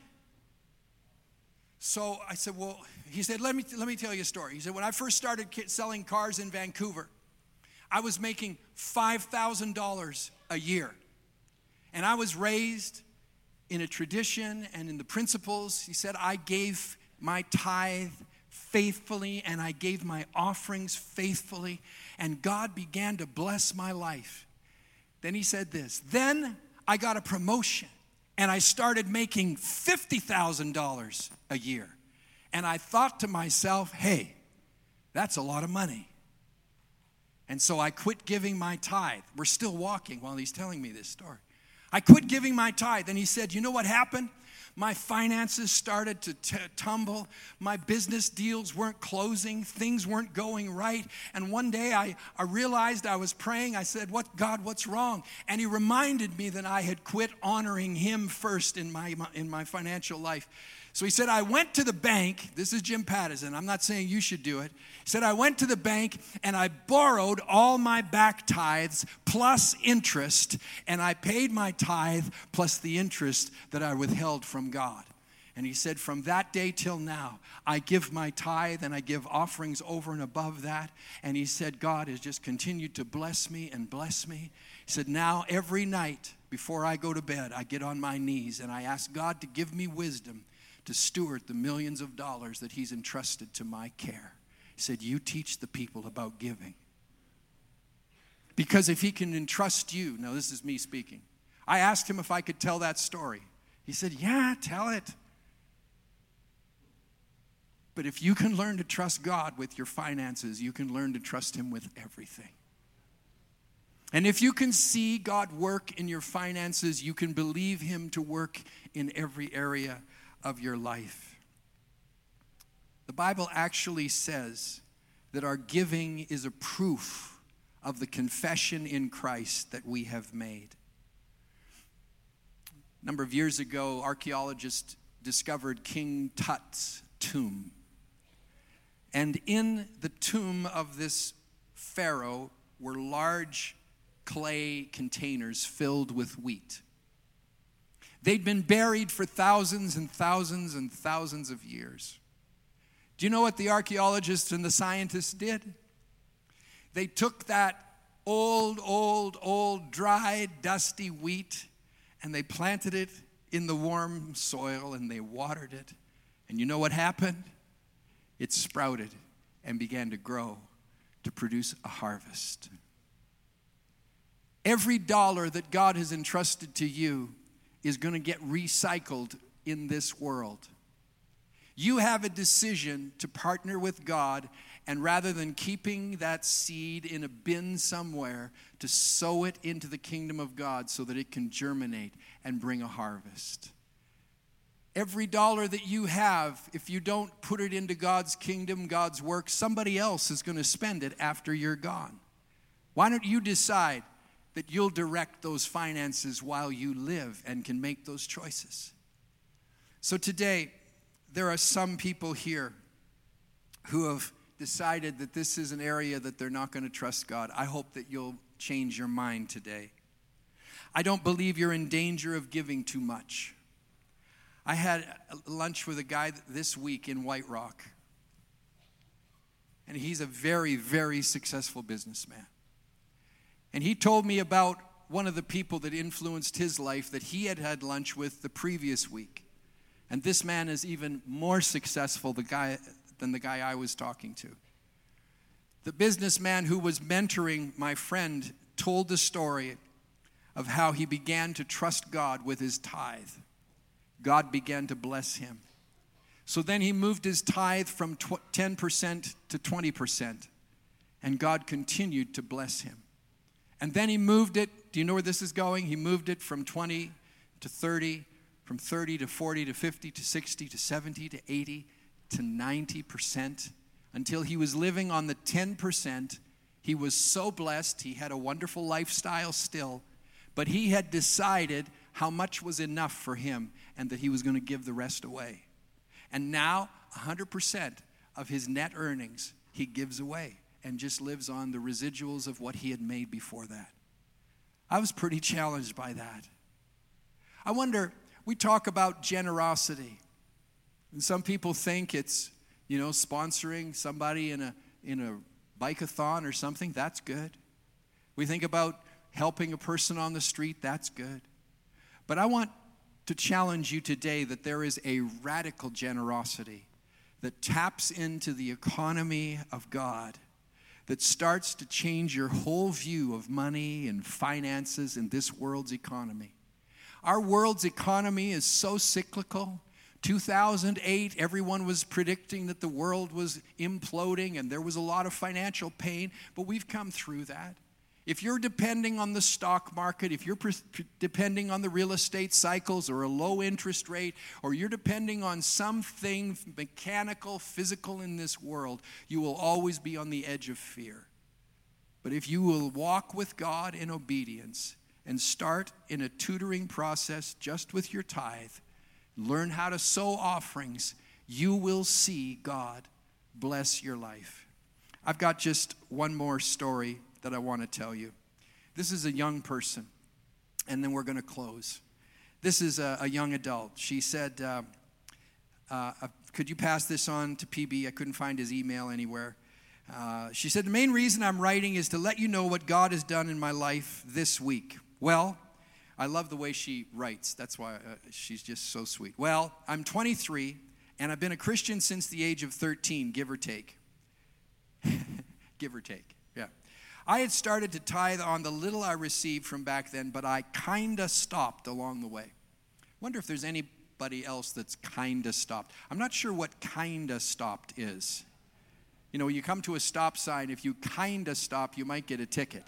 Speaker 1: So I said, well, he said, let me tell you a story. He said, when I first started selling cars in Vancouver, I was making $5,000 a year. And I was raised in a tradition and in the principles. He said, I gave my tithe faithfully and I gave my offerings faithfully. And God began to bless my life. Then he said this, then I got a promotion and I started making $50,000 a year. And I thought to myself, hey, that's a lot of money. And so I quit giving my tithe. We're still walking while he's telling me this story. I quit giving my tithe. And he said, you know what happened? My finances started to tumble. My business deals weren't closing. Things weren't going right. And one day I realized I was praying. I said, God, what's wrong? And he reminded me that I had quit honoring him first in my financial life. So he said, I went to the bank. This is Jim Pattison. I'm not saying you should do it. He said, I went to the bank and I borrowed all my back tithes plus interest, and I paid my tithe plus the interest that I withheld from God. And he said, from that day till now, I give my tithe and I give offerings over and above that. And he said, God has just continued to bless me and bless me. He said, now every night before I go to bed, I get on my knees and I ask God to give me wisdom to steward the millions of dollars that he's entrusted to my care. He said, you teach the people about giving. Because if he can entrust you, now this is me speaking. I asked him if I could tell that story. He said, yeah, tell it. But if you can learn to trust God with your finances, you can learn to trust him with everything. And if you can see God work in your finances, you can believe him to work in every area of your life. The Bible actually says that our giving is a proof of the confession in Christ that we have made. A number of years ago, archaeologists discovered King Tut's tomb. And in the tomb of this pharaoh were large clay containers filled with wheat. They'd been buried for thousands and thousands and thousands of years. Do you know what the archaeologists and the scientists did? They took that old, dried, dusty wheat and they planted it in the warm soil and they watered it. And you know what happened? It sprouted and began to grow to produce a harvest. Every dollar that God has entrusted to you is going to get recycled in this world. You have a decision to partner with God, and rather than keeping that seed in a bin somewhere, to sow it into the kingdom of God so that it can germinate and bring a harvest. Every dollar that you have, if you don't put it into God's kingdom, God's work, somebody else is going to spend it after you're gone. Why don't you decide that you'll direct those finances while you live and can make those choices? So today, there are some people here who have decided that this is an area that they're not going to trust God. I hope that you'll change your mind today. I don't believe you're in danger of giving too much. I had lunch with a guy this week in White Rock, and he's a very, very successful businessman. And he told me about one of the people that influenced his life that he had had lunch with the previous week. And this man is even more successful than the guy I was talking to. The businessman who was mentoring my friend told the story of how he began to trust God with his tithe. God began to bless him. So then he moved his tithe from 10% to 20%, and God continued to bless him. And then he moved it, do you know where this is going? He moved it from 20 to 30, from 30 to 40 to 50 to 60 to 70 to 80 to 90%, until he was living on the 10%. He was so blessed. He had a wonderful lifestyle still, but he had decided how much was enough for him, and that he was going to give the rest away. And now 100% of his net earnings he gives away and just lives on the residuals of what he had made before that. I was pretty challenged by that. I wonder, we talk about generosity, and some people think it's, sponsoring somebody in a bike-a-thon or something. That's good. We think about helping a person on the street. That's good. But I want to challenge you today that there is a radical generosity that taps into the economy of God, that starts to change your whole view of money and finances in this world's economy. Our world's economy is so cyclical. 2008, everyone was predicting that the world was imploding and there was a lot of financial pain, but we've come through that. If you're depending on the stock market, if you're depending on the real estate cycles or a low interest rate, or you're depending on something mechanical, physical in this world, you will always be on the edge of fear. But if you will walk with God in obedience and start in a tutoring process just with your tithe, learn how to sow offerings, you will see God bless your life. I've got just one more story that I want to tell you. This is a young person, and then we're going to close. This is a young adult. She said, could you pass this on to PB? I couldn't find his email anywhere. She said, the main reason I'm writing is to let you know what God has done in my life this week. Well, I love the way she writes. That's why she's just so sweet. Well, I'm 23, and I've been a Christian since the age of 13, give or take. Give or take, yeah. I had started to tithe on the little I received from back then, but I kind of stopped along the way. Wonder if there's anybody else that's kind of stopped. I'm not sure what kind of stopped is. You come to a stop sign, if you kind of stop, you might get a ticket.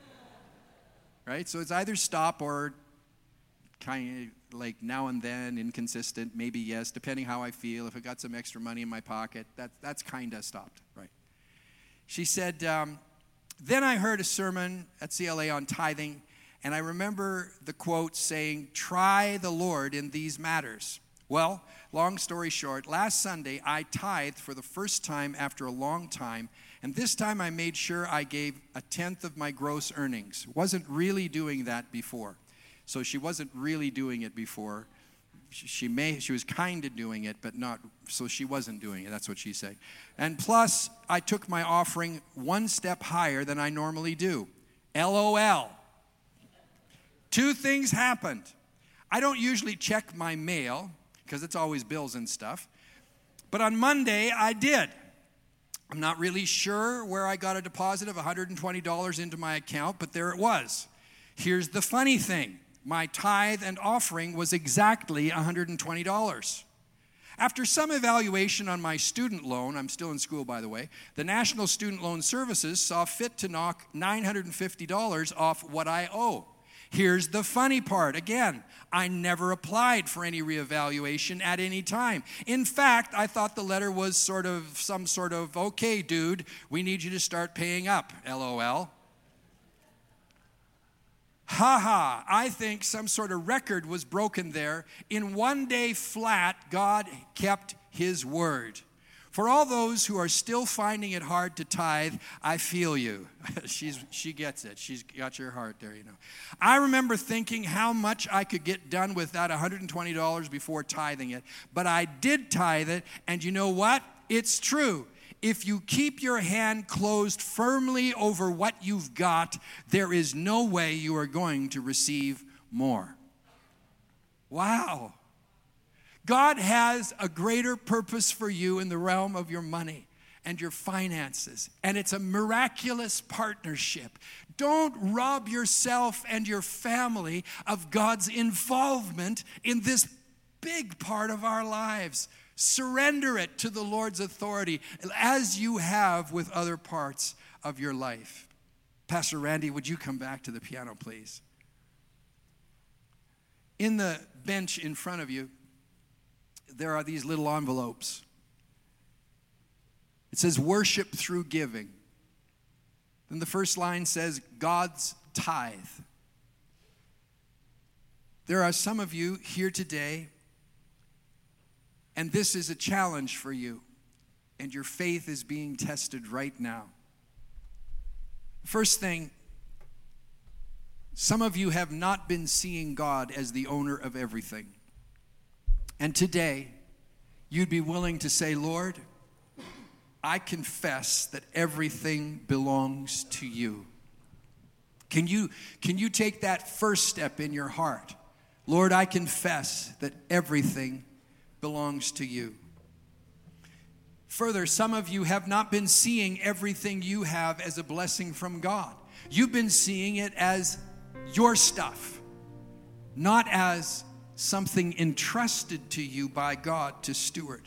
Speaker 1: Right? So it's either stop or kind of like now and then, inconsistent, maybe yes, depending how I feel. If I got some extra money in my pocket, that's kind of stopped, right? She said, then I heard a sermon at CLA on tithing, and I remember the quote saying, try the Lord in these matters. Well, long story short, last Sunday I tithed for the first time after a long time, and this time I made sure I gave 1/10 of my gross earnings. Wasn't really doing that before. So she wasn't really doing it before. She was kind of doing it, but not, so she wasn't doing it. That's what she said. And plus, I took my offering one step higher than I normally do. LOL. Two things happened. I don't usually check my mail, because it's always bills and stuff. But on Monday, I did. I'm not really sure where I got a deposit of $120 into my account, but there it was. Here's the funny thing. My tithe and offering was exactly $120. After some evaluation on my student loan, I'm still in school by the way, the National Student Loan Services saw fit to knock $950 off what I owe. Here's the funny part. Again, I never applied for any reevaluation at any time. In fact, I thought the letter was some sort of, okay, dude, we need you to start paying up, LOL. Ha, I think some sort of record was broken there. In one day flat, God kept his word. For all those who are still finding it hard to tithe, I feel you. She gets it. She's got your heart there, I remember thinking how much I could get done with that $120 before tithing it. But I did tithe it, and you know what? It's true. If you keep your hand closed firmly over what you've got, there is no way you are going to receive more. Wow. God has a greater purpose for you in the realm of your money and your finances, and it's a miraculous partnership. Don't rob yourself and your family of God's involvement in this big part of our lives. Surrender it to the Lord's authority as you have with other parts of your life. Pastor Randy, would you come back to the piano, please? In the bench in front of you, there are these little envelopes. It says, worship through giving. Then the first line says, God's tithe. There are some of you here today And this is a challenge for you, and your faith is being tested right now. First thing, some of you have not been seeing God as the owner of everything. And today, you'd be willing to say, Lord, I confess that everything belongs to you. Can you take that first step in your heart? Lord, I confess that everything belongs to you. Further, some of you have not been seeing everything you have as a blessing from God. You've been seeing it as your stuff, not as something entrusted to you by God to steward.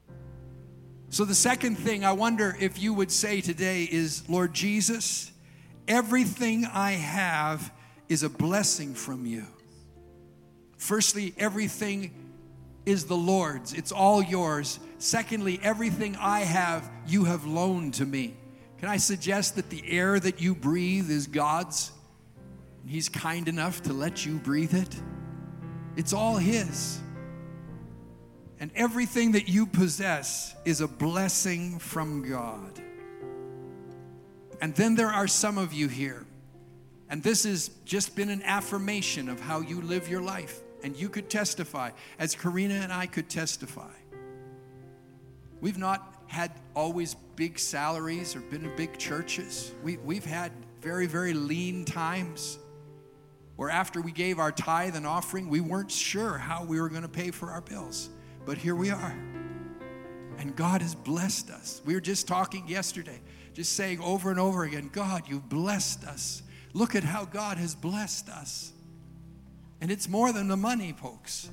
Speaker 1: So the second thing I wonder if you would say today is, Lord Jesus, everything I have is a blessing from you. Firstly, everything is the Lord's. It's all yours. Secondly, everything I have, you have loaned to me. Can I suggest that the air that you breathe is God's? And He's kind enough to let you breathe it. It's all His. And everything that you possess is a blessing from God. And then there are some of you here, and this has just been an affirmation of how you live your life. And you could testify, as Karina and I could testify. We've not had always big salaries or been in big churches. We've had very, very lean times where after we gave our tithe and offering, we weren't sure how we were going to pay for our bills. But here we are. And God has blessed us. We were just talking yesterday, just saying over and over again, God, you've blessed us. Look at how God has blessed us. And it's more than the money, folks.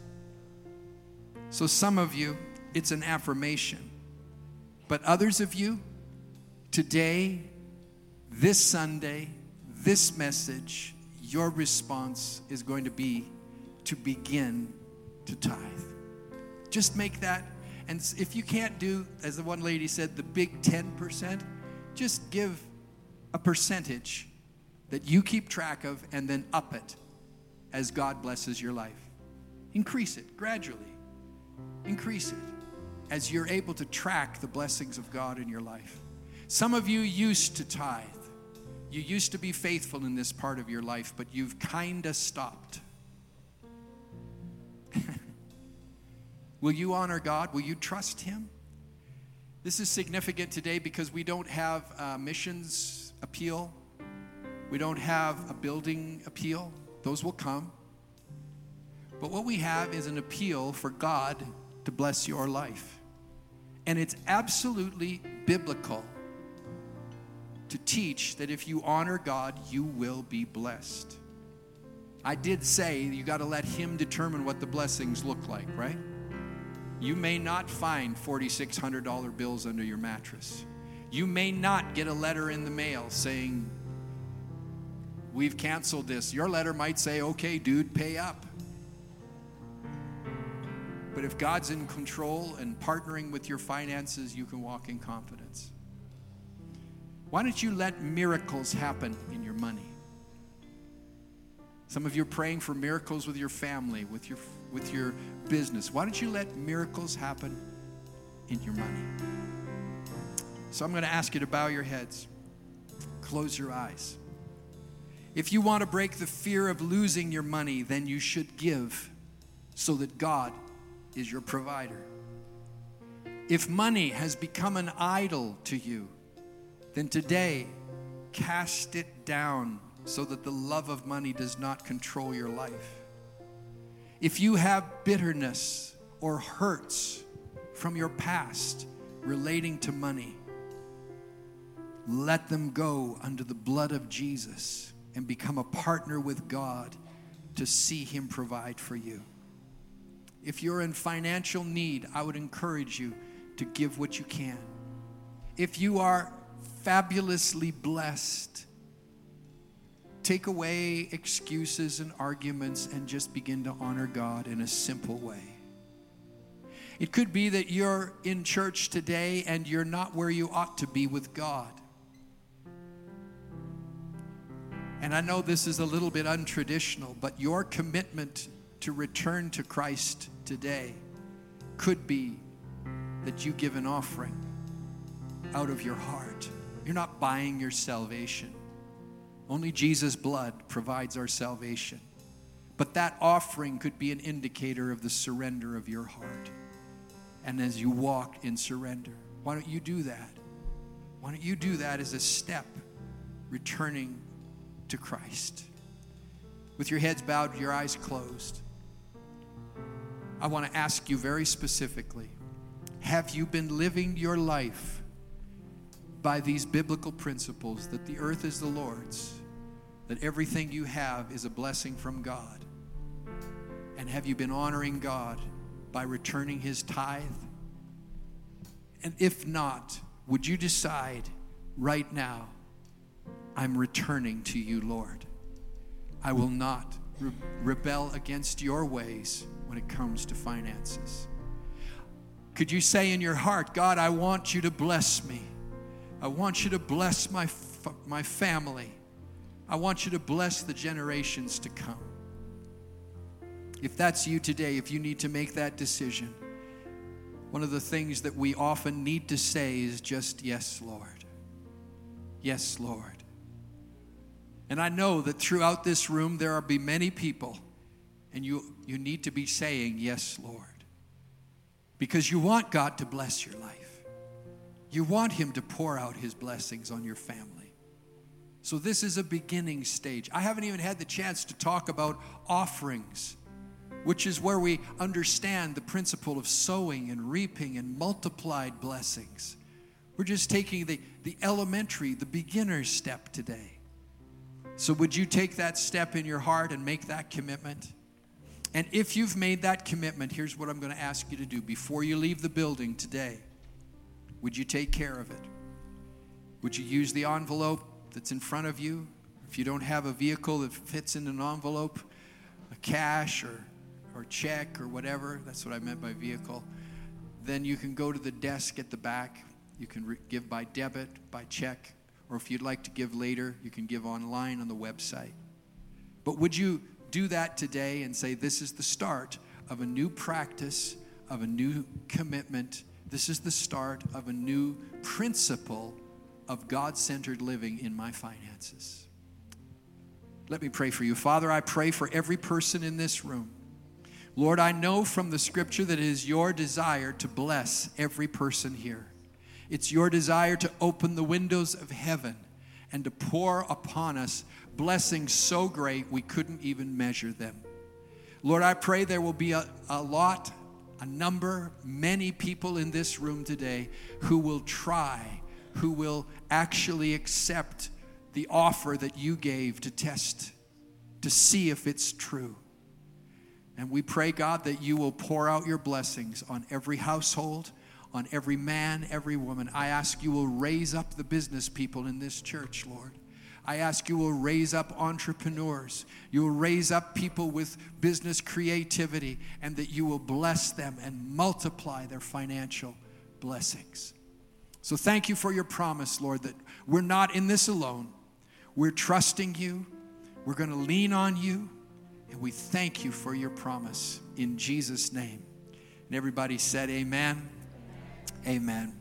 Speaker 1: So some of you, it's an affirmation. But others of you, today, this Sunday, this message, your response is going to be to begin to tithe. Just make that. And if you can't do, as the one lady said, the big 10%, just give a percentage that you keep track of and then up it as God blesses your life. Increase it gradually. Increase it as you're able to track the blessings of God in your life. Some of you used to tithe. You used to be faithful in this part of your life, but you've kind of stopped. Will you honor God? Will you trust Him? This is significant today because we don't have a missions appeal. We don't have a building appeal. Those will come. But what we have is an appeal for God to bless your life. And it's absolutely biblical to teach that if you honor God, you will be blessed. I did say you got to let Him determine what the blessings look like, right? You may not find $4,600 bills under your mattress. You may not get a letter in the mail saying, we've canceled this. Your letter might say, okay, dude, pay up. But if God's in control and partnering with your finances, you can walk in confidence. Why don't you let miracles happen in your money? Some of you are praying for miracles with your family, with your business. Why don't you let miracles happen in your money? So I'm going to ask you to bow your heads. Close your eyes. If you want to break the fear of losing your money, then you should give so that God is your provider. If money has become an idol to you, then today cast it down so that the love of money does not control your life. If you have bitterness or hurts from your past relating to money, let them go under the blood of Jesus and become a partner with God to see Him provide for you. If you're in financial need, I would encourage you to give what you can. If you are fabulously blessed, take away excuses and arguments and just begin to honor God in a simple way. It could be that you're in church today and you're not where you ought to be with God. And I know this is a little bit untraditional, but your commitment to return to Christ today could be that you give an offering out of your heart. You're not buying your salvation. Only Jesus' blood provides our salvation. But that offering could be an indicator of the surrender of your heart. And as you walk in surrender, why don't you do that? Why don't you do that as a step returning to Christ? With your heads bowed, your eyes closed, I want to ask you very specifically, have you been living your life by these biblical principles that the earth is the Lord's, that everything you have is a blessing from God? And have you been honoring God by returning his tithe? And if not, would you decide right now, I'm returning to you, Lord. I will not rebel against your ways when it comes to finances. Could you say in your heart, God, I want you to bless me. I want you to bless my family. I want you to bless the generations to come. If that's you today, if you need to make that decision, one of the things that we often need to say is just, yes, Lord. Yes, Lord. And I know that throughout this room there will be many people, and you need to be saying, yes, Lord. Because you want God to bless your life. You want him to pour out his blessings on your family. So this is a beginning stage. I haven't even had the chance to talk about offerings, which is where we understand the principle of sowing and reaping and multiplied blessings. We're just taking the elementary, the beginner step today. So would you take that step in your heart and make that commitment? And if you've made that commitment, here's what I'm going to ask you to do. Before you leave the building today, would you take care of it? Would you use the envelope that's in front of you? If you don't have a vehicle that fits in an envelope, a cash or check or whatever, that's what I meant by vehicle, then you can go to the desk at the back. You can give by debit, by check, or if you'd like to give later, you can give online on the website. But would you do that today and say, this is the start of a new practice, of a new commitment. This is the start of a new principle of God-centered living in my finances. Let me pray for you. Father, I pray for every person in this room. Lord, I know from the scripture that it is your desire to bless every person here. It's your desire to open the windows of heaven and to pour upon us blessings so great we couldn't even measure them. Lord, I pray there will be many people in this room today who will try, who will actually accept the offer that you gave to test, to see if it's true. And we pray, God, that you will pour out your blessings on every household, on every man, every woman. I ask you will raise up the business people in this church, Lord. I ask you will raise up entrepreneurs. You will raise up people with business creativity, and that you will bless them and multiply their financial blessings. So thank you for your promise, Lord, that we're not in this alone. We're trusting you. We're going to lean on you. And we thank you for your promise in Jesus' name. And everybody said amen. Amen.